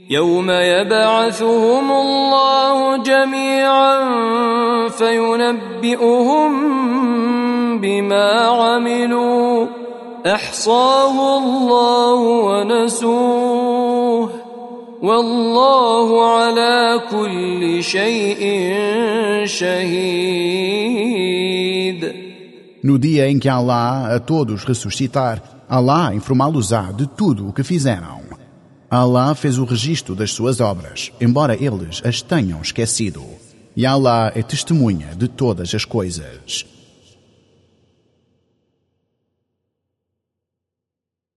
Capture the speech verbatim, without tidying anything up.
يوم يبعثهم الله جميعا فينبئهم بما عملوا أحصاه الله ونسوه والله على كل شيء شهيد. No dia em que Allah a todos ressuscitar, Allah informá-los-á de tudo o que fizeram. Allah fez o registro das suas obras, embora eles as tenham esquecido. E Allah é testemunha de todas as coisas.